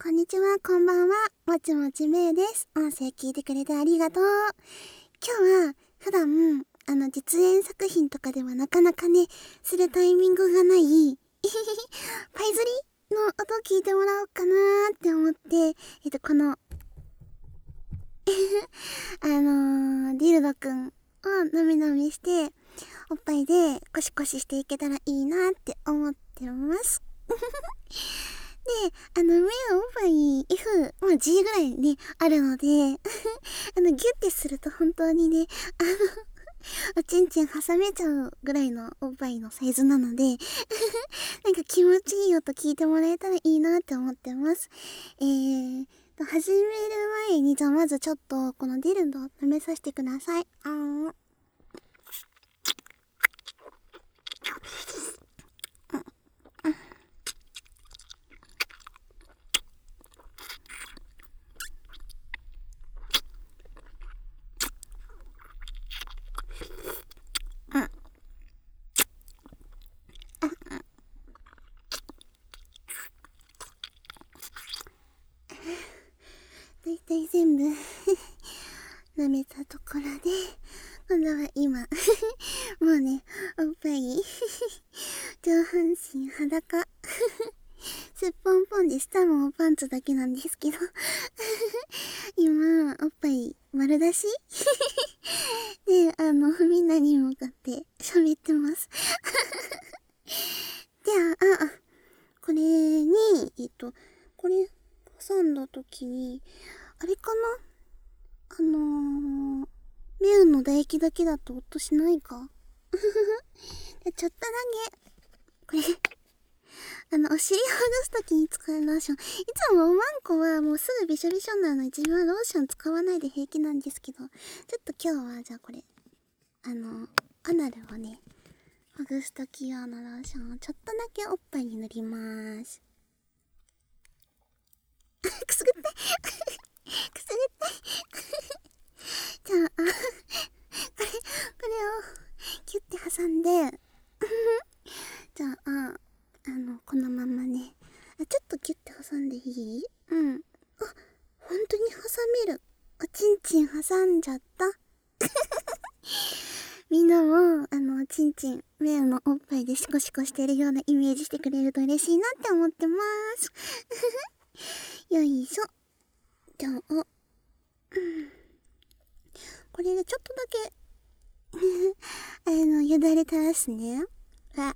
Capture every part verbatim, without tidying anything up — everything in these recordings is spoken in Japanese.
こんにちは、こんばんは。もちもちめいです。音声聞いてくれてありがとう。今日は普段あの実演作品とかではなかなかねするタイミングがないパイズリの音聞いてもらおうかなーって思って、えっとこのあのー、ディルドくんをなみなみしておっぱいでコシコシしていけたらいいなって思ってますで、あの、目のおっぱい F、まあ G ぐらいね、あるので、あの、ギュッてすると本当にね、あの、おちんちん挟めちゃうぐらいのおっぱいのサイズなので、なんか気持ちいい音聞いてもらえたらいいなって思ってます。えーと、始める前に、じゃあまずちょっと、このディルドを試させてください。あーだいたい全部舐めたところで、今度は今もうね、おっぱい上半身裸すっぽんぽんで下もパンツだけなんですけど今おっぱい丸出しで、あのみんなに向かって喋ってますじゃあ、あ、これにえっとこれ挟んだ時にあれかな、あのー、ミュウの唾液だけだと音しないかちょっとだけ、これあの、お尻を剥がすときに使うローション。いつもおまんこはもうすぐびしょびしょなので自分はローション使わないで平気なんですけど、ちょっと今日はじゃあこれ、あの、アナルをね、ほぐすとき用のローションをちょっとだけおっぱいに塗りまーす。くすぐったいくすぐったいじゃあ、これ、これをキュッて挟んでじゃあ、あの、このままね、あ、ちょっとキュッて挟んでいい？うん。あ、本当に挟める。おちんちん挟んじゃったみんなも、あの、おちんちん、メウのおっぱいでシコシコしてるようなイメージしてくれると嬉しいなって思ってます。よいしょ。じゃあ、うん、これでちょっとだけあの、よだれ垂らすね。あ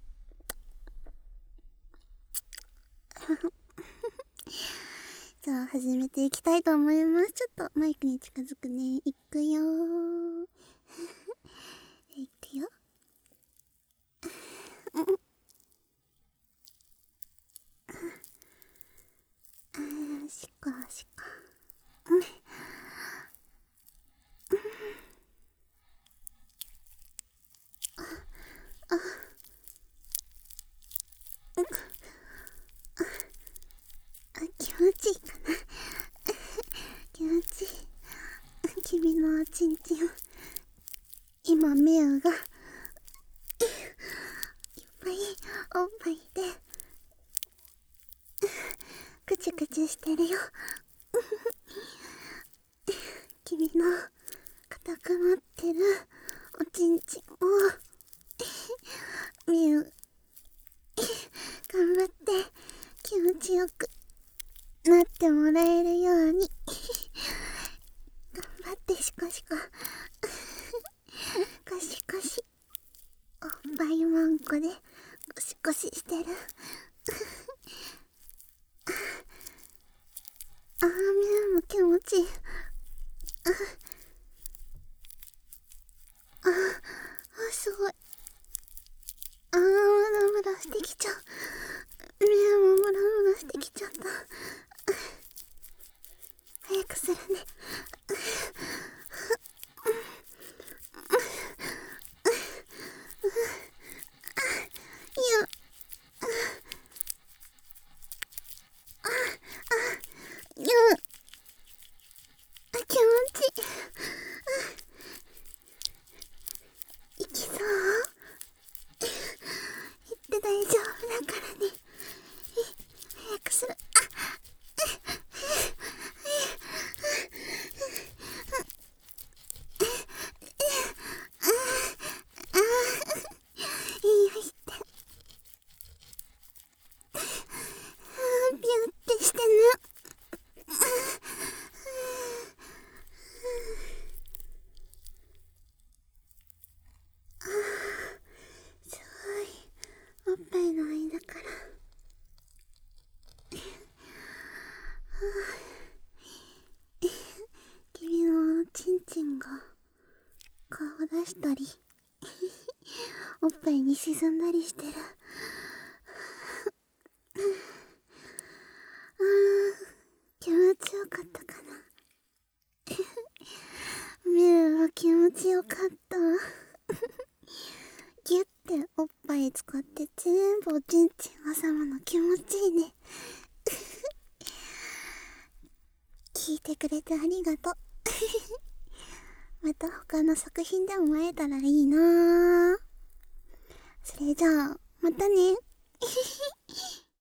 じゃあ始めていきたいと思います。ちょっとマイクに近づくね。いくよー。いくよ。あー、しこしこ。あ、あ、気持ちいいかな。気持ちいい。君のおちんちんを、今、メウが、いっぱい、おっぱいで、くちゅくちゅしてるよ。君の、固くなってる、おちんちんを、メウ、頑張って、気持ちよく、なってもらえるように、頑張ってシコシコ。コシコシ。おっぱいまんこでコシコシしてるあー、みんも気持ちいい。あああ、すごい。あー、ムラムラしてきちゃう。みんもムラムラしてきちゃった。早くするね。いや、いや、気持ちいい。いきそう？言って大丈夫だからね。早くする。あ、 たりおっぱいに沈んだりしてる。あー、気持ちよかったかな。ミルは気持ちよかった。ギュッておっぱい使って全部おちんちん挟むの気持ちいいね。聞いてくれてありがとう。また他の作品でも会えたらいいな。それじゃあまたね。